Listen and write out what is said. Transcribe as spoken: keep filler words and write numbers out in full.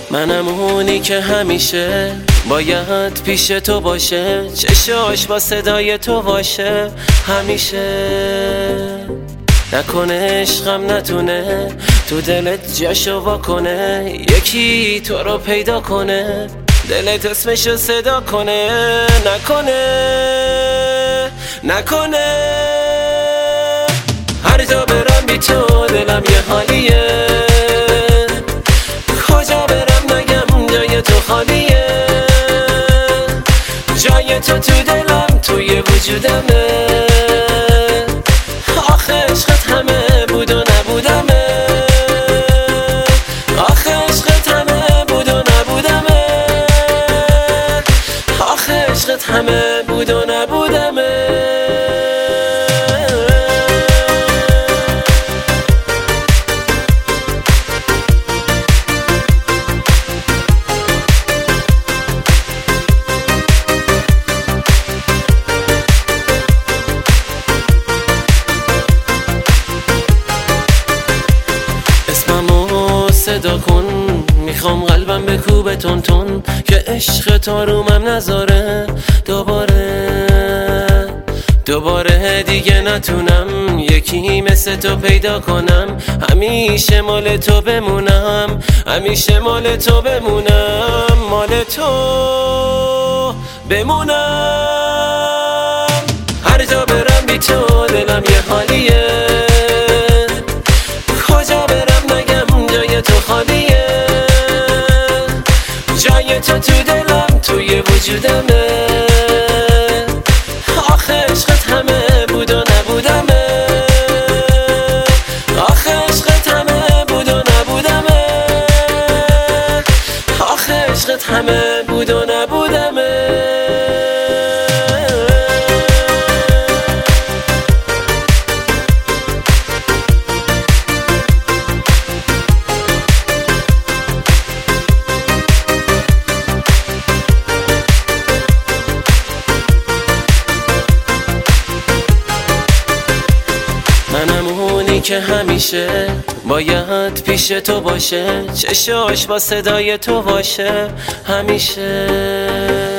منم اونی که همیشه باید پیش تو باشه، چشاش با صدای تو باشه همیشه. نکنه عشقم نتونه تو دلت جاشو واکنه، یکی تو رو پیدا کنه دلت اسمشو صدا کنه. نکنه نکنه هر جا برم بی تو دلم یه حالیه، کجا برم نگم جای تو خالیه. جای تو تو دلم توی وجودمه، آخه عشقت همه بود و نبودمه، آخه عشقت همه بود و نبودمه، آخه عشقت همه بود و نبودمه. صدا کن میخوام قلبم بکوبه تون تون، که عشق تو رومم نذاره دوباره دوباره دیگه نتونم یکی مثل تو پیدا کنم. همیشه مال تو بمونم، همیشه مال تو بمونم، مال تو بمونم. هر جا برم بی تو دلم یه حالیه، کجا برم نگم جای تو خالیه. جای تو تو دلم توی وجودمه، آخه عشقت همه بود و نبودمه، آخه عشقت همه بود و نبودمه، آخه عشقت همه بود و نبودمه. منم اونی که همیشه باید پیش تو باشه، چشاش با صدای تو باشه همیشه.